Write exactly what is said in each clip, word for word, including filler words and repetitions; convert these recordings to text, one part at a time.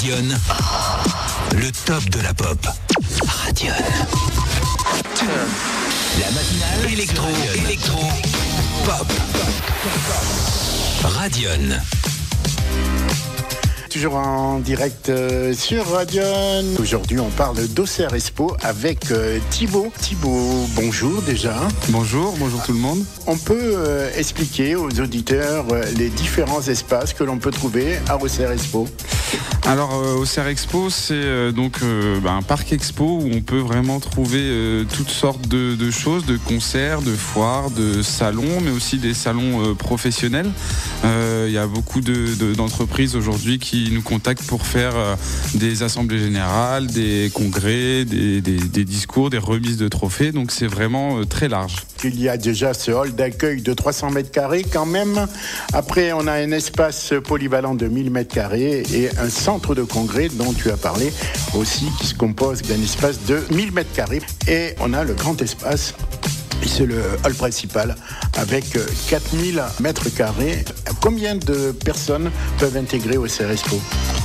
Radion, le top de la pop. Radion. La matinale électro, électro, pop. Radion. Toujours en direct euh, sur Radion. Aujourd'hui, on parle d'Auxerre Expo avec euh, Thibaut. Thibaut, bonjour déjà. Bonjour, bonjour tout le monde. On peut euh, expliquer aux auditeurs euh, les différents espaces que l'on peut trouver à Auxerre Expo. Alors, euh, Auxerre Expo, c'est euh, donc euh, bah, un parc expo où on peut vraiment trouver euh, toutes sortes de, de choses, de concerts, de foires, de salons, mais aussi des salons euh, professionnels. Il euh, y a beaucoup de, de, d'entreprises aujourd'hui qui nous contactent pour faire euh, des assemblées générales, des congrès, des, des, des discours, des remises de trophées. Donc, c'est vraiment euh, très large. Il y a déjà ce hall d'accueil de trois cents mètres carrés quand même. Après, on a un espace polyvalent de mille mètres carrés et un centre de congrès dont tu as parlé aussi, qui se compose d'un espace de mille mètres carrés. Et on a le grand espace, c'est le hall principal, avec quatre mille mètres carrés. Combien de personnes peuvent intégrer Auxerre Expo ?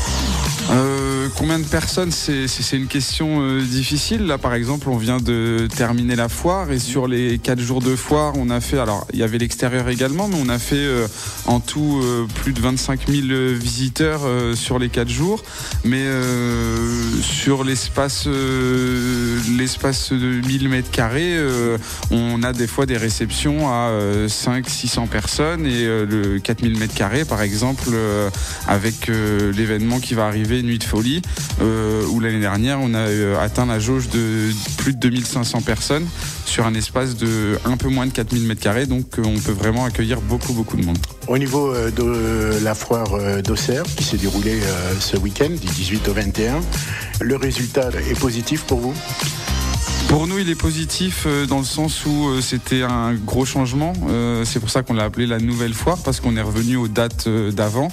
Euh, combien de personnes, c'est, c'est, c'est une question euh, difficile. Là, par exemple, on vient de terminer la foire et sur les quatre jours de foire, on a fait, alors il y avait l'extérieur également, mais on a fait euh, en tout euh, plus de vingt-cinq mille visiteurs euh, sur les quatre jours. Mais euh, sur l'espace, euh, l'espace de mille mètres carrés, euh, on a des fois des réceptions à euh, cinq cents à six cents personnes et euh, le quatre mille mètres carrés, par exemple, euh, avec euh, l'événement qui va arriver, Nuit de Folie, euh, où l'année dernière on a euh, atteint la jauge de plus de deux mille cinq cents personnes sur un espace de un peu moins de quatre mille mètres carrés, donc euh, on peut vraiment accueillir beaucoup beaucoup de monde. Au niveau euh, de la foire euh, d'Auxerre qui s'est déroulée euh, ce week-end du dix-huit au vingt et un, le résultat est positif pour vous ? Pour nous, il est positif euh, dans le sens où euh, c'était un gros changement. Euh, c'est pour ça qu'on l'a appelé la nouvelle foire, parce qu'on est revenu aux dates euh, d'avant.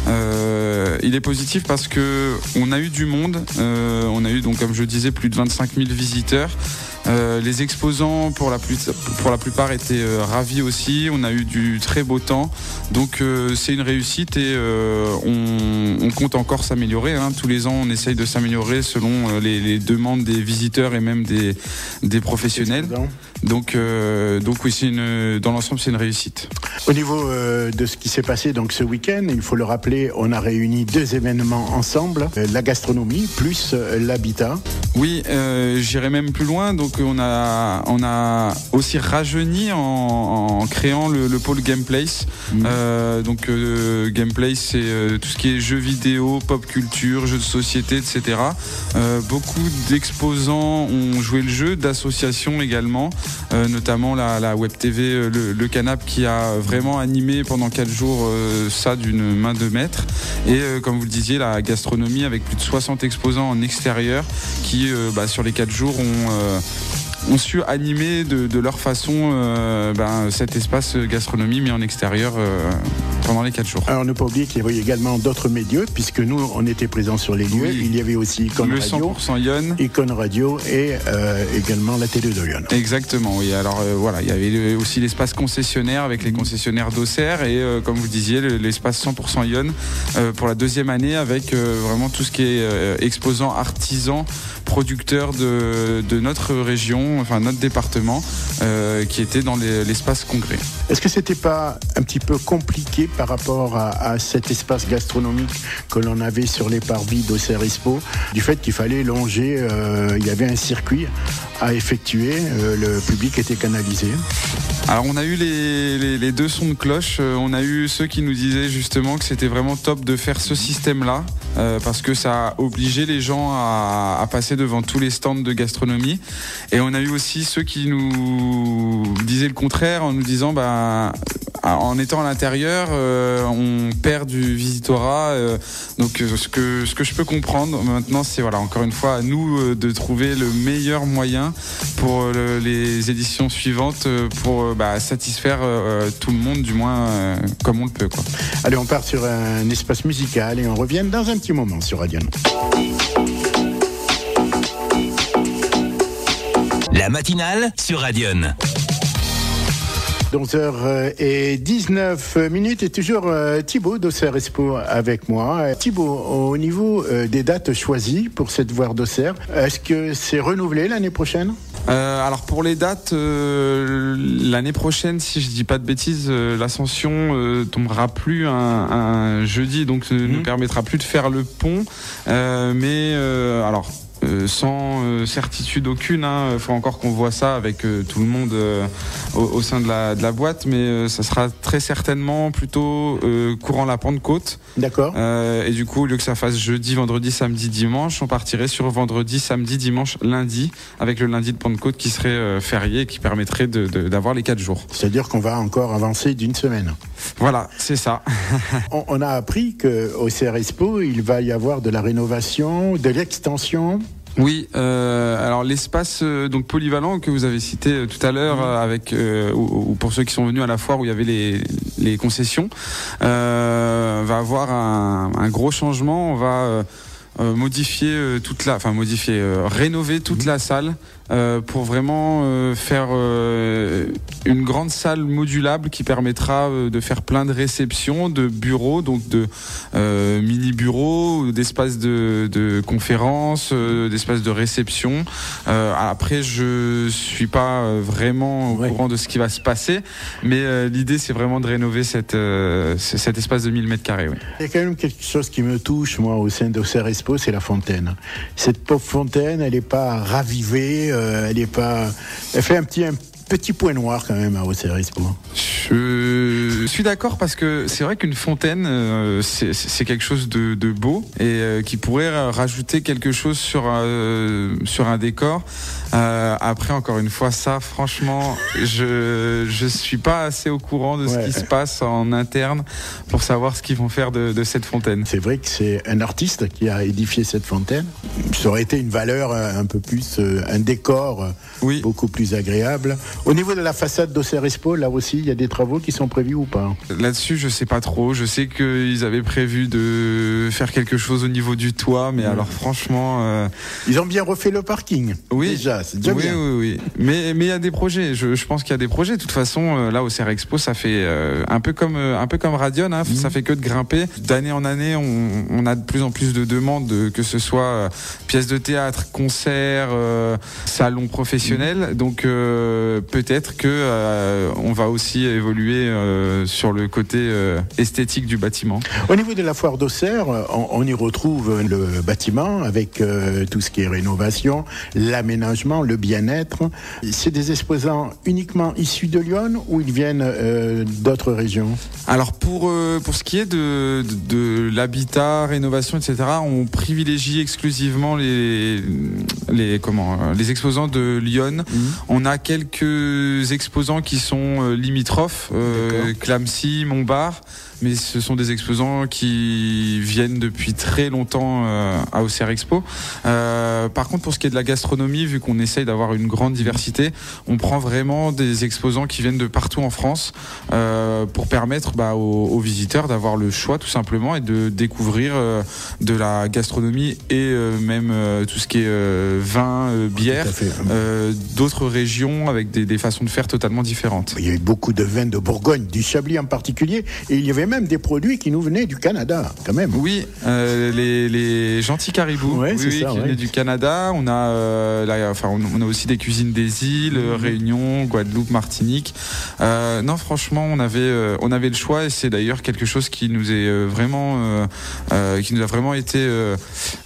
Euh, il est positif parce que on a eu du monde. Euh, on a eu, donc, comme je disais, plus de vingt-cinq mille visiteurs. Euh, les exposants, pour la, plus, pour la plupart, étaient euh, ravis aussi. On a eu du très beau temps. Donc, euh, c'est une réussite et euh, on, on compte encore s'améliorer. Hein. Tous les ans, on essaye de s'améliorer selon euh, les, les demandes des visiteurs et même des, des professionnels. Donc, euh, donc oui, c'est une, dans l'ensemble, c'est une réussite. Au niveau euh, de ce qui s'est passé donc ce week-end, il faut le rappeler, on a réuni deux événements ensemble, euh, la gastronomie plus euh, l'habitat. Oui, euh, j'irai même plus loin. Donc, on a, on a aussi rajeuni en, en créant le, le pôle Gameplace. Mmh. Euh, donc, euh, Gameplace, c'est euh, tout ce qui est jeux vidéo, pop culture, jeux de société, et cetera. Euh, beaucoup d'exposants ont joué le jeu, d'associations également, euh, notamment la, la Web T V, le, le Canap, qui a vraiment animé pendant quatre jours euh, ça d'une main de maître. Et euh, comme vous le disiez, la gastronomie avec plus de soixante exposants en extérieur qui, euh, bah, sur les quatre jours, ont... Euh, ont su animer de, de leur façon euh, ben, cet espace gastronomie mis en extérieur euh, pendant les quatre jours. Alors ne pas oublier qu'il y avait également d'autres médias, puisque nous on était présents sur les lieux. Oui. Il y avait aussi Icon le Radio, cent pour cent Lyon, Icon Radio et euh, également la télé de Lyon. Exactement, oui. Alors euh, voilà, il y avait aussi l'espace concessionnaire avec les concessionnaires d'Auxerre et euh, comme vous disiez, l'espace cent pour cent Lyon euh, pour la deuxième année avec euh, vraiment tout ce qui est euh, exposants, artisans, producteurs de, de notre région, enfin notre département, euh, qui était dans les, l'espace congrès. Est-ce que c'était pas un petit peu compliqué par rapport à, à cet espace gastronomique que l'on avait sur les parvis d'Auxerre Expo, du fait qu'il fallait longer, euh, il y avait un circuit à effectuer, euh, le public était canalisé? Alors on a eu les, les, les deux sons de cloche, euh, on a eu ceux qui nous disaient justement que c'était vraiment top de faire ce système-là, euh, parce que ça a obligé les gens à, à passer devant tous les stands de gastronomie. Et on a eu aussi ceux qui nous disaient le contraire en nous disant bah, en étant à l'intérieur, euh, on perd du visitorat. Euh, donc ce que, ce que je peux comprendre maintenant, c'est voilà, encore une fois à nous euh, de trouver le meilleur moyen pour euh, les éditions suivantes euh, pour euh, bah, satisfaire euh, tout le monde, du moins euh, comme on le peut, quoi. Allez, on part sur un espace musical et on revient dans un petit moment sur Radion. La matinale sur Radion. onze heures dix-neuf minutes et toujours euh, Thibaut d'Auxerre Expo avec moi. Thibaut, au niveau euh, des dates choisies pour cette voire d'Auxerre, est-ce que c'est renouvelé l'année prochaine ? Euh, alors pour les dates, euh, l'année prochaine, si je dis pas de bêtises, euh, l'Ascension euh, tombera plus un, un jeudi, donc ne mmh. nous permettra plus de faire le pont. Euh, mais euh, alors. Euh, sans euh, certitude aucune, hein. Il faut encore qu'on voit ça avec euh, tout le monde euh, au, au sein de la, de la boîte, mais euh, ça sera très certainement plutôt euh, courant la Pentecôte. D'accord. Euh, et du coup, au lieu que ça fasse jeudi, vendredi, samedi, dimanche, on partirait sur vendredi, samedi, dimanche, lundi, avec le lundi de Pentecôte qui serait euh, férié et qui permettrait de, de, d'avoir les quatre jours. C'est-à-dire qu'on va encore avancer d'une semaine. Voilà, c'est ça. on, on a appris qu'au C R Expo, il va y avoir de la rénovation, de l'extension. Oui, euh, alors l'espace euh, donc polyvalent que vous avez cité euh, tout à l'heure, euh, avec euh, ou, ou pour ceux qui sont venus à la foire où il y avait les, les concessions, euh, va avoir un, un gros changement. On va euh, euh, modifier euh, toute la, enfin modifier, euh, rénover toute mmh. la salle. Euh, pour vraiment euh, faire euh, une grande salle modulable qui permettra euh, de faire plein de réceptions, de bureaux, donc de euh, mini-bureaux, d'espaces de, de conférences, euh, d'espaces de réception. Euh, après, je suis pas vraiment au ouais. courant de ce qui va se passer, mais euh, l'idée, c'est vraiment de rénover cette, euh, cet espace de mille mètres carrés. Oui. Il y a quand même quelque chose qui me touche, moi, au sein d'Auxerre Expo, c'est la fontaine. Cette pauvre fontaine, elle n'est pas ravivée. Euh, elle est pas, elle fait un petit, un petit point noir quand même à Auxerre Expo. Je suis d'accord parce que c'est vrai qu'une fontaine, euh, c'est, c'est quelque chose de, de beau et euh, qui pourrait rajouter quelque chose sur euh, sur un décor. Euh, après, encore une fois, ça, franchement, je je suis pas assez au courant de ce ouais. qui se passe en interne pour savoir ce qu'ils vont faire de, de cette fontaine. C'est vrai que c'est un artiste qui a édifié cette fontaine. Ça aurait été une valeur un peu plus, un décor oui. beaucoup plus agréable. Au niveau de la façade d'Auxerre Expo, là aussi, il y a des travaux qui sont prévus ou pas ? Là-dessus, je sais pas trop. Je sais qu'ils avaient prévu de faire quelque chose au niveau du toit, mais mmh. alors franchement... Euh... Ils ont bien refait le parking, oui. déjà, c'est déjà oui, bien. Oui, oui, oui. Mais mais il y a des projets. Je, je pense qu'il y a des projets. De toute façon, euh, là, au Auxerre Expo, ça fait euh, un peu comme euh, un peu comme Radion. Hein, mmh. Ça fait que de grimper. D'année en année, on, on a de plus en plus de demandes, de, que ce soit euh, pièces de théâtre, concerts, euh, salons professionnels. Mmh. Donc euh, peut-être que euh, on va aussi évoluer euh, sur le côté euh, esthétique du bâtiment. Au niveau de la foire d'Auxerre, on, on y retrouve le bâtiment avec euh, tout ce qui est rénovation, l'aménagement, le bien-être. C'est des exposants uniquement issus de Lyon ou ils viennent euh, d'autres régions ? Alors pour euh, pour ce qui est de, de, de l'habitat, rénovation, et cetera, on privilégie exclusivement les les comment les exposants de Lyon. Mmh. On a quelques exposants qui sont euh, limitrophes, euh, Clamecy, Montbard, mais ce sont des exposants qui viennent depuis très longtemps euh, à Auxerre Expo. Euh, par contre, pour ce qui est de la gastronomie, vu qu'on essaye d'avoir une grande diversité, on prend vraiment des exposants qui viennent de partout en France euh, pour permettre bah, aux, aux visiteurs d'avoir le choix tout simplement et de découvrir euh, de la gastronomie et euh, même euh, tout ce qui est euh, vin, euh, bière, euh, d'autres régions avec des, des façons de faire totalement différentes. Il y a eu beaucoup de vins de Bourgogne, du Chablis en particulier, et il y avait même des produits qui nous venaient du Canada, quand même. Oui, euh, les, les gentils caribous, ouais, oui, c'est oui, ça, qui ouais. venaient du Canada. On a, euh, là, enfin, on, on a aussi des cuisines des îles, mmh. Réunion, Guadeloupe, Martinique. Euh, non, franchement, on avait, euh, on avait le choix, et c'est d'ailleurs quelque chose qui nous est euh, vraiment, euh, euh, qui nous a vraiment été euh,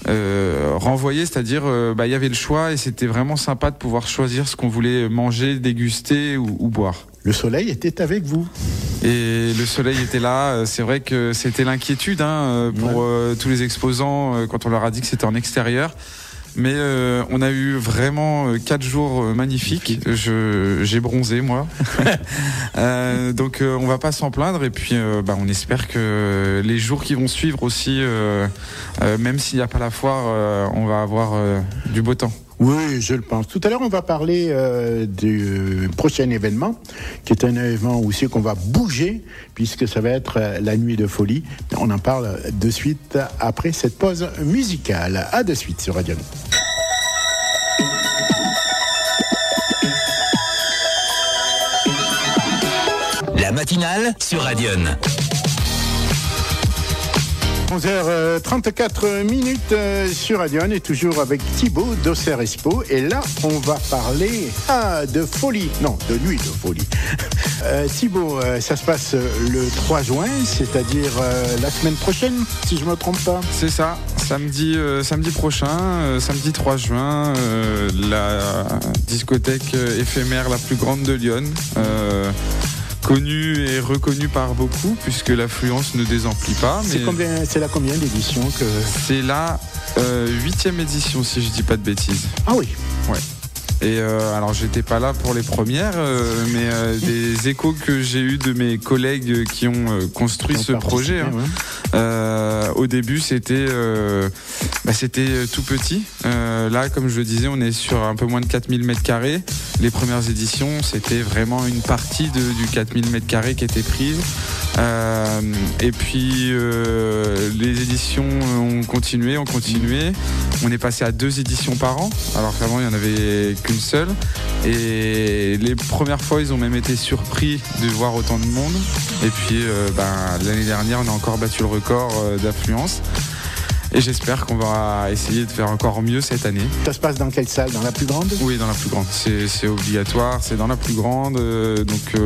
euh, renvoyé, c'est-à-dire, euh, bah, il y avait le choix, et c'était vraiment sympa de pouvoir choisir ce qu'on voulait manger, déguster ou, ou boire. Le soleil était avec vous. Et le soleil était là. C'est vrai que c'était l'inquiétude hein, pour ouais. euh, tous les exposants quand on leur a dit que c'était en extérieur. Mais euh, on a eu vraiment euh, quatre jours euh, magnifiques. Je, j'ai bronzé moi. euh, donc euh, on va pas s'en plaindre. Et puis euh, bah, on espère que les jours qui vont suivre aussi, euh, euh, même s'il n'y a pas la foire, euh, on va avoir euh, du beau temps. Oui, je le pense. Tout à l'heure, on va parler euh, du prochain événement, qui est un événement aussi qu'on va bouger, puisque ça va être euh, la nuit de folie. On en parle de suite après cette pause musicale. À de suite sur Radio. matinale sur Radion. onze heures trente-quatre minutes sur Radion et toujours avec Thibaut d'Auxerre Expo. Et là, on va parler ah, de folie. Non, de nuit de folie. Euh, Thibaut, euh, ça se passe le trois juin, c'est-à-dire euh, la semaine prochaine, si je ne me trompe pas. C'est ça, samedi, euh, samedi prochain, euh, samedi trois juin, euh, la discothèque éphémère la plus grande de Lyon. Euh, Connu et reconnu par beaucoup, puisque l'affluence ne désemplit pas. C'est, combien, c'est la combien d'édition que... C'est la euh, huitième édition, si je dis pas de bêtises. Ah oui. Ouais. Et euh, alors j'étais pas là pour les premières, euh, mais euh, des échos que j'ai eu de mes collègues qui ont euh, construit qui ont ce projet. Hein. Ouais. Euh, au début c'était euh, bah, c'était tout petit. Euh, là, comme je le disais, on est sur un peu moins de quatre mille mètres carrés. Les premières éditions, c'était vraiment une partie de, du quatre mille mètres carrés qui était prise. Euh, et puis euh, les éditions ont continué, ont continué. On est passé à deux éditions par an, alors qu'avant il n'y en avait qu'une seule. Et les premières fois, ils ont même été surpris de voir autant de monde. Et puis euh, ben, l'année dernière, on a encore battu le record euh, d'affluence. Et j'espère qu'on va essayer de faire encore mieux cette année. Ça se passe dans quelle salle? Dans la plus grande? Oui, dans la plus grande. C'est, c'est obligatoire, c'est dans la plus grande. Euh, donc euh,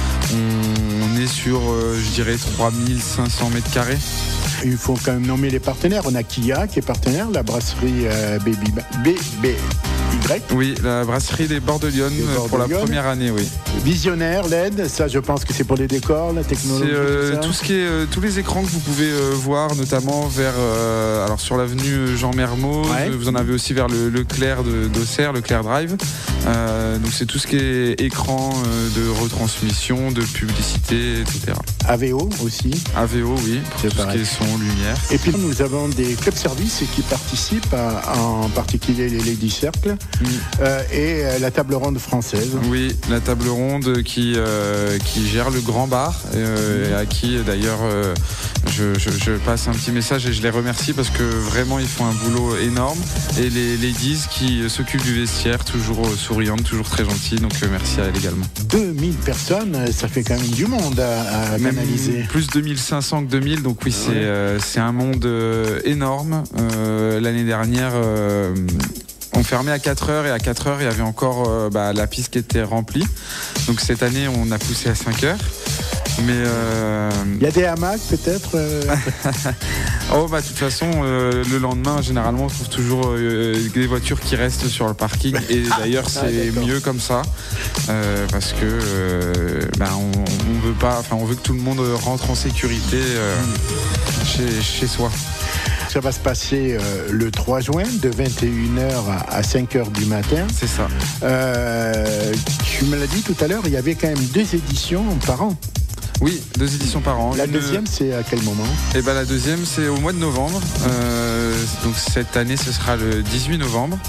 on, on est sur, euh, je dirais, trois mille cinq cents mètres carrés. Il faut quand même nommer les partenaires. On a Kia qui est partenaire, la brasserie euh, Baby B B Y. Oui, la brasserie des Bords de Lyon Bords pour de la Lyon. Première année, oui. Visionnaire, L E D, ça je pense que c'est pour les décors, la technologie. C'est euh, tout, ça. tout ce qui est euh, tous les écrans que vous pouvez euh, voir, notamment vers euh, alors sur l'avenue Jean Mermoz. Ouais. Vous en avez aussi vers le Leclerc de, d'Auxerre, le Leclerc Drive. Euh, donc c'est tout ce qui est écran euh, de retransmission, de publicité, et cetera. A V O aussi. A V O, oui, pour c'est tout pareil. Ce qui est son, lumière. Et puis nous avons des clubs services qui participent, à, en particulier les Lady Circle mm. euh, et euh, la table ronde française. Oui, la table ronde qui euh, qui gère le grand bar euh, mm. et à qui d'ailleurs euh, je, je, je passe un petit message et je les remercie parce que vraiment ils font un boulot énorme. Et les ladies qui s'occupent du vestiaire, toujours souriantes, toujours très gentilles, donc euh, merci à elles également. deux mille personnes, ça fait quand même du monde à, à canaliser. Plus deux mille cinq cents que deux mille, donc oui, c'est, ouais. euh, c'est un monde euh, énorme. Euh, l'année dernière, euh, on fermait à quatre heures et à quatre heures, il y avait encore euh, bah, la piste qui était remplie. Donc cette année, on a poussé à cinq heures. Mais euh... il y a des hamacs peut-être euh... Oh bah de toute façon euh, le lendemain généralement on trouve toujours euh, des voitures qui restent sur le parking et d'ailleurs c'est ah, mieux comme ça euh, parce que euh, bah, on, on veut pas, enfin on veut que tout le monde rentre en sécurité euh, mmh. chez, chez soi. Ça va se passer euh, le trois juin de vingt et une heures à cinq heures du matin. C'est ça. Euh, tu me l'as dit tout à l'heure, il y avait quand même deux éditions par an. Oui, deux éditions par an. La Une... deuxième, c'est à quel moment? Eh ben, la deuxième, c'est au mois de novembre. Euh, donc cette année, ce sera le dix-huit novembre.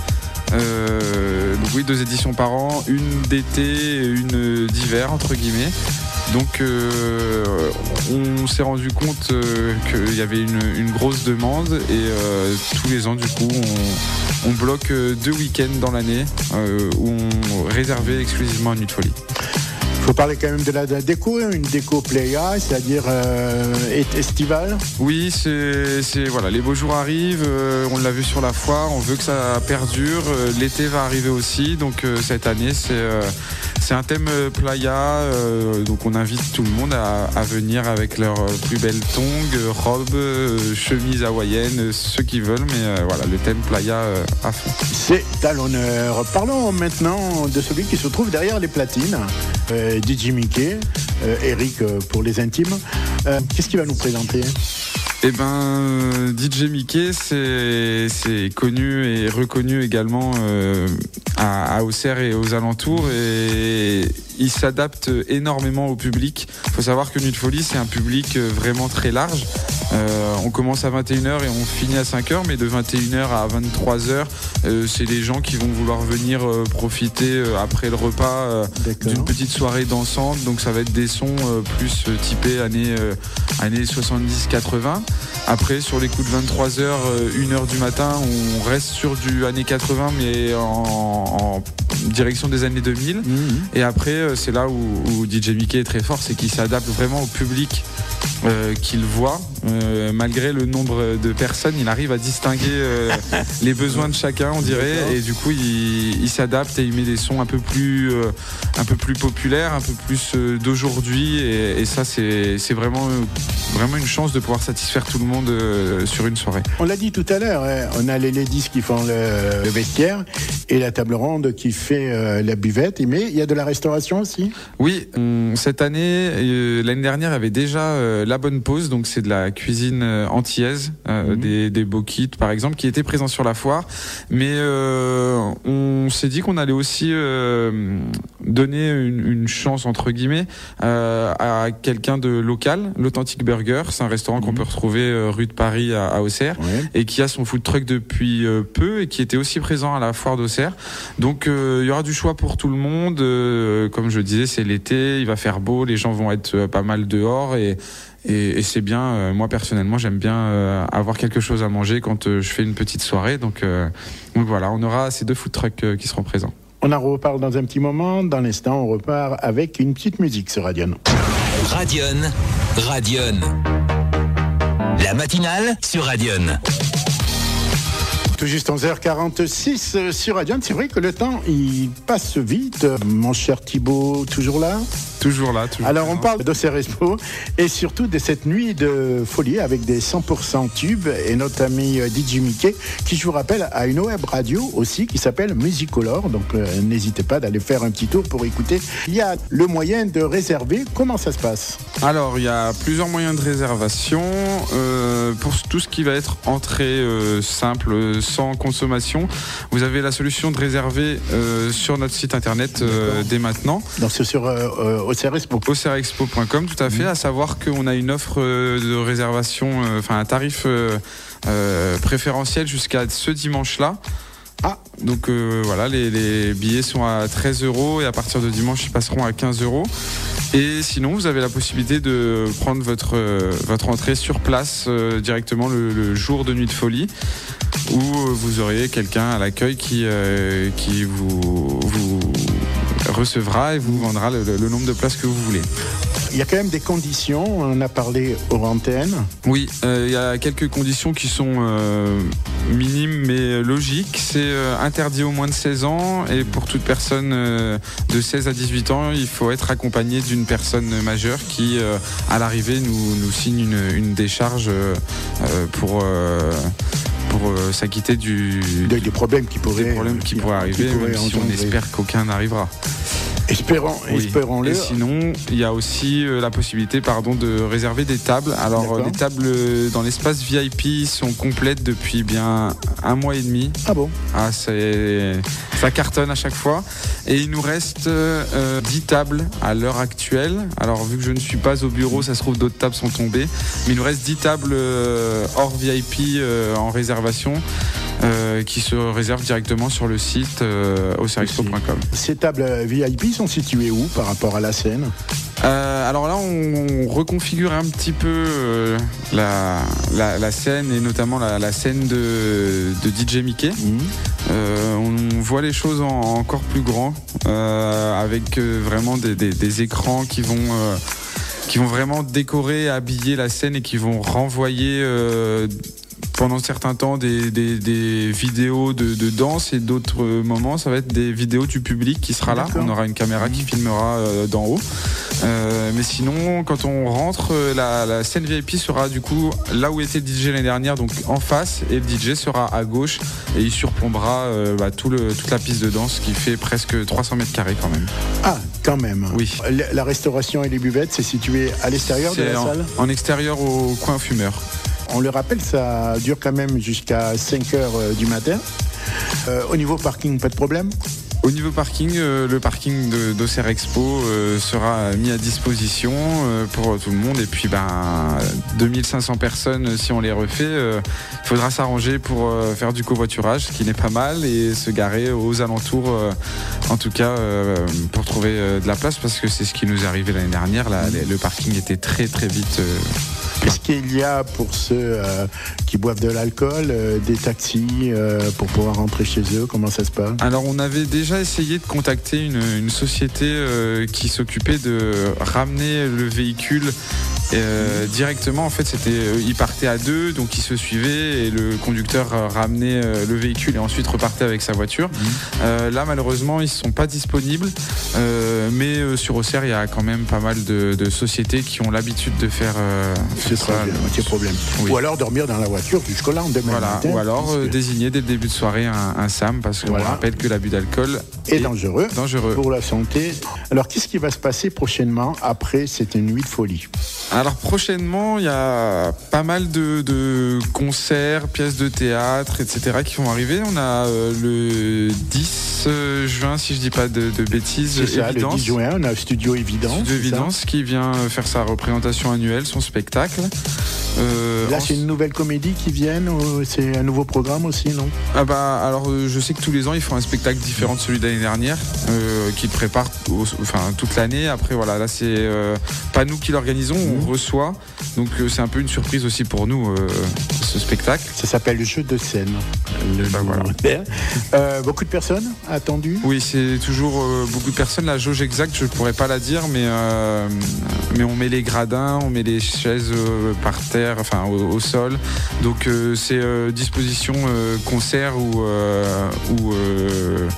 Euh, donc oui, deux éditions par an, une d'été, une d'hiver, entre guillemets. Donc euh, on s'est rendu compte euh, qu'il y avait une, une grosse demande et euh, tous les ans, du coup, on, on bloque deux week-ends dans l'année euh, où on réservait exclusivement à Nuit de Folie. Il faut parler quand même de la, de la déco, une déco playa, c'est-à-dire euh, estivale. Oui, c'est, c'est voilà, les beaux jours arrivent, euh, on l'a vu sur la foire, on veut que ça perdure, euh, l'été va arriver aussi, donc euh, cette année c'est, euh, c'est un thème playa, euh, donc on invite tout le monde à, à venir avec leurs plus belles tongs, robes, euh, chemises hawaïennes, ceux qui veulent, mais euh, voilà, le thème playa euh, à fond. C'est à l'honneur. Parlons maintenant de celui qui se trouve derrière les platines. Euh, D J Mickey, euh, Eric euh, pour les intimes. Euh, qu'est-ce qu'il va nous présenter? Eh ben, D J Mickey, c'est, c'est connu et reconnu également euh, à, à Auxerre et aux alentours et il s'adapte énormément au public. Il faut savoir que Nuit de Folie, c'est un public vraiment très large. Euh, on commence à vingt et une heures et on finit à cinq heures, mais de vingt et une heures à vingt-trois heures, euh, c'est des gens qui vont vouloir venir euh, profiter euh, après le repas euh, d'une petite soirée dansante. Donc ça va être des sons euh, plus euh, typés années, euh, années soixante-dix quatre-vingts. Après, sur les coups de vingt-trois heures, une heure du matin, on reste sur du années quatre-vingts, mais en, en direction des années deux mille. Mmh. Et après, c'est là où, où D J Mickey est très fort, c'est qu'il s'adapte vraiment au public euh, qu'il voit. Euh, malgré le nombre de personnes, il arrive à distinguer euh, les besoins de chacun, on dirait. Et du coup, il, il s'adapte et il met des sons un peu plus, euh, un peu plus populaires, un peu plus euh, d'aujourd'hui. Et, et ça, c'est, c'est vraiment, vraiment une chance de pouvoir satisfaire tout le monde euh, sur une soirée. On l'a dit tout à l'heure, hein, on a les ladies qui font le, le vestiaire et la table ronde qui fait euh, la buvette. Mais il y a de la restauration aussi. Oui, on, cette année, euh, l'année dernière, il y avait déjà euh, la bonne pause, donc c'est de la cuisine euh, antillaise, euh, mmh. des, des bokits par exemple, qui étaient présents sur la foire. Mais euh, on s'est dit qu'on allait aussi euh, donner une, une chance entre guillemets euh, à quelqu'un de local, l'Authentic Burger. C'est un restaurant mmh. qu'on peut retrouver euh, rue de Paris à, à Auxerre, ouais. et qui a son food truck depuis euh, peu et qui était aussi présent à la foire d'Auxerre. Donc euh, il y aura du choix pour tout le monde. Euh, comme je disais, c'est l'été, il va faire beau, les gens vont être euh, pas mal dehors et Et, et c'est bien, euh, moi personnellement j'aime bien euh, avoir quelque chose à manger quand euh, je fais une petite soirée, donc, euh, donc voilà, on aura ces deux food trucks euh, qui seront présents. On en reparle dans un petit moment, dans l'instant on repart avec une petite musique sur Radion. Radion, Radion. La matinale sur Radion. Tout juste onze heures quarante-six sur Radion. C'est vrai que le temps, il passe vite. Mon cher Thibaut, toujours là ? Toujours là. Toujours Alors, présent. On parle d'Auxerre Expo et surtout de cette nuit de folie avec des cent pour cent tubes et notre ami D J Mickey, qui, je vous rappelle, a une web radio aussi qui s'appelle Musicolor. Donc, euh, n'hésitez pas d'aller faire un petit tour pour écouter. Il y a le moyen de réserver. Comment ça se passe ? Alors, il y a plusieurs moyens de réservation. Euh, pour tout ce qui va être entrée euh, simple, sans consommation, vous avez la solution de réserver euh, sur notre site internet euh, dès maintenant. Donc, c'est sur euh, euh, Auxerre Expo. Auxerre Expo point com, tout à fait. Mmh. À savoir qu'on a une offre de réservation, enfin euh, un tarif euh, euh, préférentiel jusqu'à ce dimanche-là. Ah, donc euh, voilà, les, les billets sont à treize euros et à partir de dimanche, ils passeront à quinze euros. Et sinon, vous avez la possibilité de prendre votre, euh, votre entrée sur place euh, directement le, le jour de Nuit de Folie, où vous aurez quelqu'un à l'accueil qui, euh, qui vous, vous recevra et vous vendra le, le nombre de places que vous voulez. Il y a quand même des conditions, on en a parlé hors antenne. Oui, euh, il y a quelques conditions qui sont euh, minimes mais logiques. C'est euh, interdit aux moins de seize ans et pour toute personne euh, de seize à dix-huit ans, il faut être accompagné d'une personne majeure qui, euh, à l'arrivée, nous, nous signe une, une décharge euh, pour... Euh, pour euh, s'acquitter du, des, des problèmes qui pourraient, des problèmes qui pourraient arriver, qui pourraient même si on espère qu'aucun n'arrivera. Espérons, oui. Espérons-le. Et sinon, il y a aussi euh, la possibilité pardon, de réserver des tables. Alors, euh, les tables euh, dans l'espace V I P sont complètes depuis bien un mois et demi. Ah bon ? Ah, c'est... Ça cartonne à chaque fois. Et il nous reste euh, dix tables à l'heure actuelle. Alors, vu que je ne suis pas au bureau, ça se trouve d'autres tables sont tombées. Mais il nous reste dix tables euh, hors V I P euh, en réservation. Euh, qui se réservent directement sur le site euh, auxerre expo point com. Ces tables V I P sont situées où par rapport à la scène ? euh, Alors là, on, on reconfigure un petit peu euh, la, la, la scène et notamment la, la scène de, de D J Mickey. Mmh. Euh, on voit les choses en, encore plus grand, euh, avec euh, vraiment des, des, des écrans qui vont... Euh, qui vont vraiment décorer, habiller la scène et qui vont renvoyer... Euh, pendant certains temps des, des, des vidéos de, de danse et d'autres moments ça va être des vidéos du public qui sera là. D'accord. On aura une caméra qui filmera euh, d'en haut euh, mais sinon quand on rentre la, la scène V I P sera du coup là où était le D J l'année dernière, donc en face, et le D J sera à gauche et il surplombera euh, bah, tout le, toute la piste de danse qui fait presque trois cents mètres carrés quand même. Ah, quand même. Oui. La restauration et les buvettes, c'est situé à l'extérieur c'est de la en, salle ? En extérieur au coin fumeur. On le rappelle, ça dure quand même jusqu'à cinq heures du matin. Euh, au niveau parking, pas de problème ? Au niveau parking, euh, le parking de, d'Auxerre Expo euh, sera mis à disposition euh, pour tout le monde. Et puis, ben, deux mille cinq cents personnes, si on les refait, il euh, faudra s'arranger pour euh, faire du covoiturage, ce qui n'est pas mal, et se garer aux alentours, euh, en tout cas, euh, pour trouver euh, de la place, parce que c'est ce qui nous est arrivé l'année dernière. Là, le parking était très, très vite... Euh, Est-ce qu'il y a pour ceux euh, qui boivent de l'alcool euh, des taxis euh, pour pouvoir rentrer chez eux? Comment ça se passe? Alors on avait déjà essayé de contacter une, une société euh, qui s'occupait de ramener le véhicule euh, directement. En fait, c'était euh, ils partaient à deux, donc ils se suivaient et le conducteur euh, ramenait euh, le véhicule et ensuite repartait avec sa voiture. Mmh. Euh, là, malheureusement, ils ne sont pas disponibles, euh, mais euh, sur Auxerre, il y a quand même pas mal de, de sociétés qui ont l'habitude de faire, euh, faire ça. C'est problème. Oui. Ou alors dormir dans la voiture jusqu'au lendemain. Voilà. matin, Ou alors puisque... euh, désigner dès le début de soirée un, un S A M, parce qu'on voilà. rappelle que l'abus d'alcool est, est dangereux, dangereux pour la santé. Alors, qu'est-ce qui va se passer prochainement après cette nuit de folie? Alors prochainement, il y a pas mal de, de concerts, pièces de théâtre, et cetera qui vont arriver. On a euh, le dix juin, si je dis pas de, de bêtises, c'est ça, Évidence. Le dix juin, on a Studio Évidence. Studio Évidence qui vient faire sa représentation annuelle, son spectacle. Euh, Là, c'est une nouvelle comédie qui vient, ou c'est un nouveau programme aussi, non? Ah bah alors, euh, je sais que tous les ans ils font un spectacle différent de celui de l'année dernière, euh, qu'ils préparent au, enfin toute l'année. Après voilà, là c'est euh, pas nous qui l'organisons, mmh. on reçoit. Donc euh, c'est un peu une surprise aussi pour nous, euh, ce spectacle. Ça s'appelle le jeu de scène. Le bah, voilà. euh, beaucoup de personnes attendues? Oui, c'est toujours euh, beaucoup de personnes. La jauge exacte, je pourrais pas la dire, mais euh, mais on met les gradins, on met les chaises euh, par terre, enfin au, au sol. Donc euh, c'est euh, disposition euh, concert ou euh, ou euh,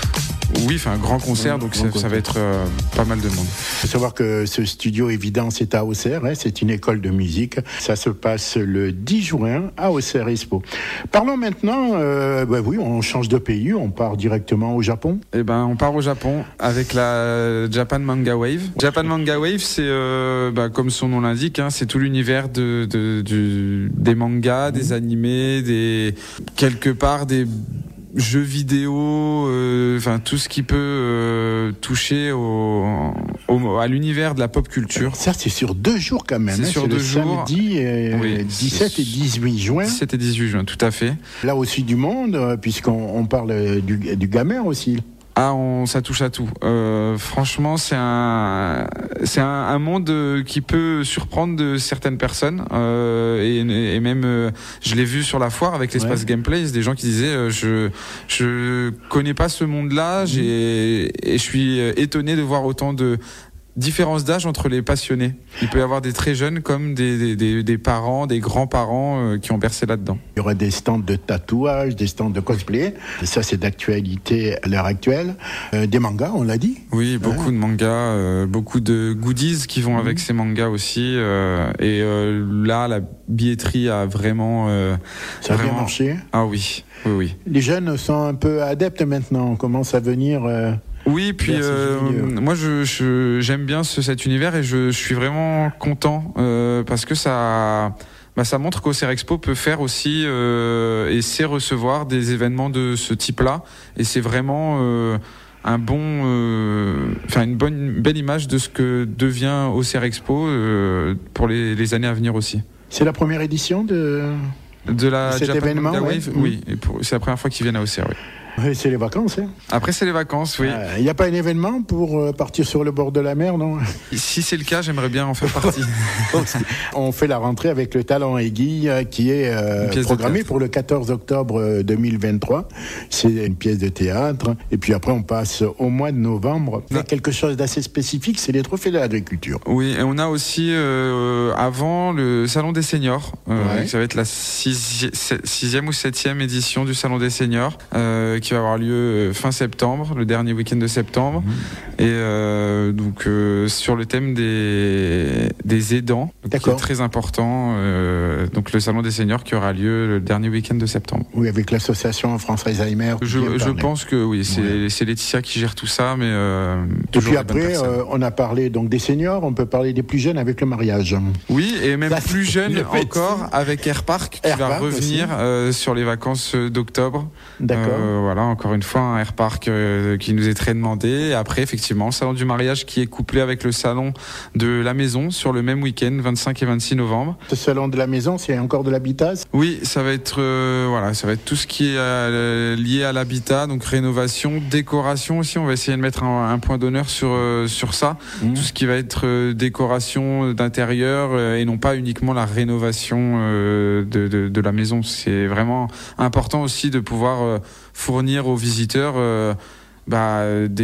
oui, enfin un grand concert, donc ça, ça va être euh, pas mal de monde. Il faut savoir que ce studio Évidence est à Auxerre, hein, c'est une école de musique. Ça se passe le dix juin à Auxerre Expo. Parlons maintenant, euh, bah oui, on change de pays, on part directement au Japon. Eh ben, on part au Japon avec la Japan Manga Wave. Japan Manga Wave, c'est euh, bah, comme son nom l'indique, hein, c'est tout l'univers de, de, du, des mangas, des animés, des quelque part des jeux vidéo, enfin euh, tout ce qui peut euh, toucher au, au, à l'univers de la pop culture. Ça, c'est sur deux jours quand même. C'est hein, sur c'est deux le jours. Samedi, euh, oui, dix-sept et dix-huit juin. dix-sept et dix-huit juin, tout à fait. Là aussi du monde, puisqu'on on parle du, du gamer aussi. Ah, on, ça touche à tout. Euh, franchement, c'est un, c'est un, un monde qui peut surprendre de certaines personnes. Euh, et, et même, euh, je l'ai vu sur la foire avec l'espace ouais. gameplay, des gens qui disaient, euh, je, je connais pas ce monde-là, mmh. j'ai, et je suis étonné de voir autant de différence d'âge entre les passionnés. Il peut y avoir des très jeunes comme des, des, des, des parents, des grands-parents euh, qui ont percé là-dedans. Il y aura des stands de tatouage, des stands de cosplay. Et ça, c'est d'actualité à l'heure actuelle. Euh, des mangas, on l'a dit. Oui, beaucoup ouais. de mangas, euh, beaucoup de goodies qui vont mmh. avec ces mangas aussi. Euh, et euh, là, la billetterie a vraiment... Euh, ça a vraiment... bien marché. Ah oui, oui, oui. Les jeunes sont un peu adeptes maintenant. On commence à venir... Euh... Oui, puis euh, moi je, je j'aime bien ce, cet univers et je, je suis vraiment content euh, parce que ça bah, ça montre qu'Auxerre Expo peut faire aussi euh, et sait recevoir des événements de ce type-là et c'est vraiment euh, un bon enfin euh, une bonne une belle image de ce que devient Auxerre Expo euh, pour les, les années à venir aussi. C'est la première édition de de la cet Japan événement, Manga ouais. Wave, mmh. oui, et pour, c'est la première fois qu'ils viennent à Auxerre, oui. Oui, c'est les vacances. Hein. Après, c'est les vacances, oui. Il euh, n'y a pas un événement pour euh, partir sur le bord de la mer, non? Si c'est le cas, j'aimerais bien en faire partie. On fait la rentrée avec le Talent Aiguille euh, qui est euh, programmé pour le quatorze octobre deux mille vingt-trois. C'est une pièce de théâtre. Et puis après, on passe au mois de novembre. Il y a quelque chose d'assez spécifique, c'est les trophées de l'agriculture. Oui, et on a aussi euh, avant le Salon des Seniors. Euh, ouais. Ça va être la sixi- sixième ou septième édition du Salon des Seniors. Euh, qui va avoir lieu fin septembre, le dernier week-end de septembre, mmh. et euh, donc euh, sur le thème des des aidants, qui est très important. Euh, donc le salon des seniors qui aura lieu le dernier week-end de septembre. Oui, avec l'association France Alzheimer. Je, je pense que oui, c'est, ouais. c'est Laetitia qui gère tout ça, mais euh, et puis après, euh, on a parlé donc des seniors, on peut parler des plus jeunes avec le mariage. Oui, et même Là, plus jeunes encore avec Air Park qui Air va Park revenir euh, sur les vacances d'octobre. D'accord. Euh, voilà, encore une fois, un airpark euh, qui nous est très demandé. Et après, effectivement, le salon du mariage qui est couplé avec le salon de la maison sur le même week-end, vingt-cinq et vingt-six novembre. Ce salon de la maison, c'est encore de l'habitat? Oui, ça va être euh, voilà, ça va être tout ce qui est euh, lié à l'habitat, donc rénovation, décoration aussi. On va essayer de mettre un, un point d'honneur sur euh, sur ça, mmh. tout ce qui va être euh, décoration d'intérieur euh, et non pas uniquement la rénovation euh, de, de de la maison. C'est vraiment important aussi de pouvoir euh, fournir aux visiteurs euh, bah,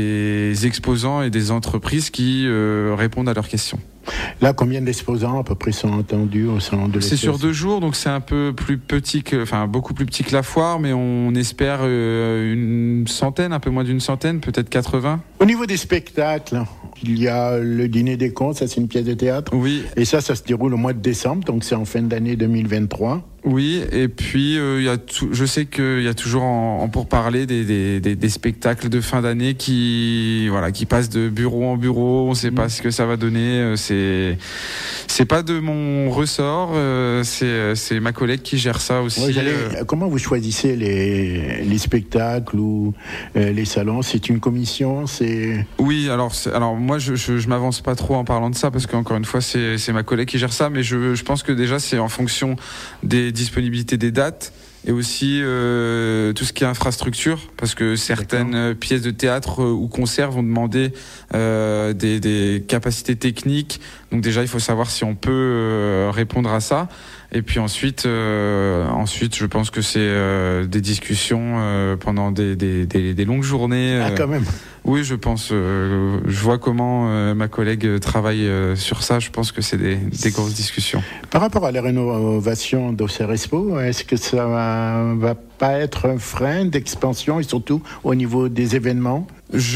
des exposants et des entreprises qui euh, répondent à leurs questions. Là, combien d'exposants à peu près sont attendus au salon de l'E T S? C'est sur deux jours, donc c'est un peu plus petit que, enfin beaucoup plus petit que la foire, mais on espère euh, une centaine, un peu moins d'une centaine, peut-être quatre-vingts. Au niveau des spectacles, il y a le Dîner des Contes, ça c'est une pièce de théâtre. Oui. Et ça, ça se déroule au mois de décembre, donc c'est en fin d'année deux mille vingt-trois. Oui, et puis euh, il y a tout, je sais qu'il y a toujours en, en pourparlers des, des, des, des spectacles de fin d'année qui, voilà, qui passent de bureau en bureau. On ne sait mmh. pas ce que ça va donner. C'est, c'est pas de mon ressort. Euh, c'est, c'est ma collègue qui gère ça aussi. Ouais, euh... Comment vous choisissez les, les spectacles ou euh, les salons? C'est une commission, c'est. Oui, alors, c'est, alors moi je, je, je m'avance pas trop en parlant de ça parce qu'encore une fois c'est, c'est ma collègue qui gère ça, mais je, je pense que déjà c'est en fonction des disponibilité des dates et aussi euh, tout ce qui est infrastructure, parce que certaines D'accord. pièces de théâtre euh, ou concerts vont demander euh, des, des capacités techniques. Donc déjà, il faut savoir si on peut euh, répondre à ça. Et puis ensuite, euh, ensuite, je pense que c'est euh, des discussions euh, pendant des, des, des, des longues journées. Ah, quand même. Oui, je pense. Euh, je vois comment euh, ma collègue travaille euh, sur ça. Je pense que c'est des, des grosses discussions. Par rapport à la rénovation d'Auxerre Expo, est-ce que ça va, va pas être un frein d'expansion et surtout au niveau des événements?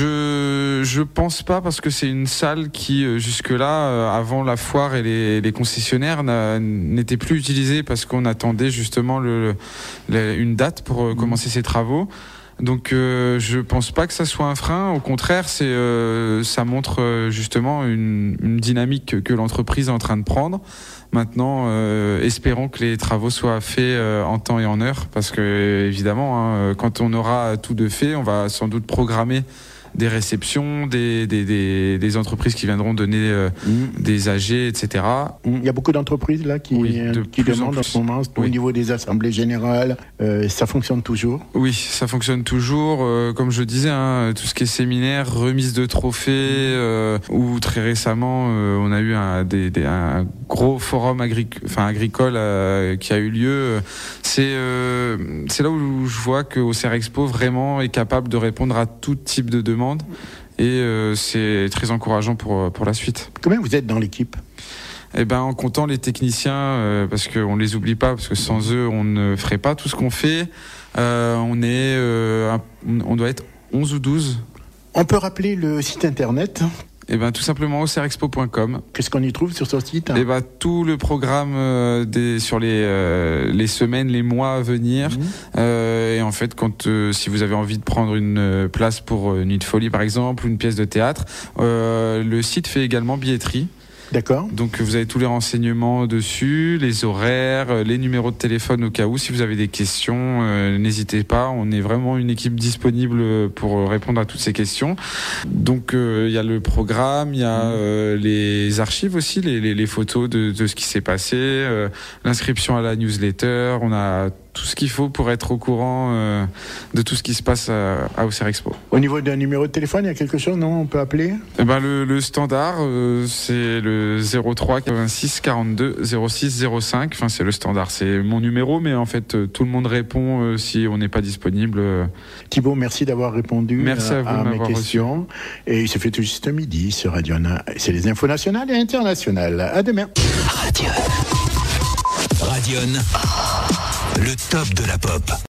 Je je pense pas, parce que c'est une salle qui jusque-là, avant la foire et les, les concessionnaires, n'était plus utilisée parce qu'on attendait justement le, le, une date pour commencer ces travaux. Donc euh, je pense pas que ça soit un frein. Au contraire, c'est euh, ça montre euh, justement une, une dynamique que, que l'entreprise est en train de prendre. Maintenant, euh, espérons que les travaux soient faits euh, en temps et en heure, parce que évidemment, hein, quand on aura tout de fait, on va sans doute programmer des réceptions, des, des, des, des entreprises qui viendront donner euh, mmh. des A G, et cetera. Il y a beaucoup d'entreprises là qui, oui, de qui demandent en, en ce moment, oui. au niveau des assemblées générales, euh, ça fonctionne toujours? Oui, ça fonctionne toujours. Euh, comme je disais, hein, tout ce qui est séminaire, remise de trophées, euh, ou très récemment, euh, on a eu un, des, des, un gros forum agric- enfin, agricole euh, qui a eu lieu. C'est, euh, c'est là où je vois que Auxerre Expo vraiment est capable de répondre à tout type de demande. Et euh, c'est très encourageant pour, pour la suite. Combien vous êtes dans l'équipe? Eh ben, en comptant les techniciens, euh, parce qu'on ne les oublie pas, parce que sans eux, on ne ferait pas tout ce qu'on fait. Euh, on, est, euh, on doit être onze ou douze. On peut rappeler le site internet? Eh ben, tout simplement auxerre expo point com. Qu'est-ce qu'on y trouve sur ce site? Eh ben, tout le programme euh, des, sur les, euh, les semaines, les mois à venir. Mmh. Euh, et en fait, quand, euh, si vous avez envie de prendre une place pour une Nuit de Folie, par exemple, ou une pièce de théâtre, euh, le site fait également billetterie. D'accord. Donc vous avez tous les renseignements dessus, les horaires, les numéros de téléphone au cas où. Si vous avez des questions, euh, n'hésitez pas. On est vraiment une équipe disponible pour répondre à toutes ces questions. Donc il euh, y a le programme, il y a euh, les archives aussi, les, les, les photos de, de ce qui s'est passé, euh, l'inscription à la newsletter. On a tout ce qu'il faut pour être au courant euh, de tout ce qui se passe à, à Auxerre Expo. Au niveau d'un numéro de téléphone, il y a quelque chose, non? On peut appeler? Eh ben, le, le standard, euh, c'est le zéro trois quatre-vingt-six quarante-deux zéro six zéro cinq. Enfin, c'est le standard, c'est mon numéro, mais en fait, euh, tout le monde répond euh, si on n'est pas disponible. Euh... Thibaut, merci d'avoir répondu merci à, vous à de mes questions. Reçu. Et il se fait tout juste midi sur Radion. C'est les infos nationales et internationales. À demain. Radion. Radion. Le top de la pop.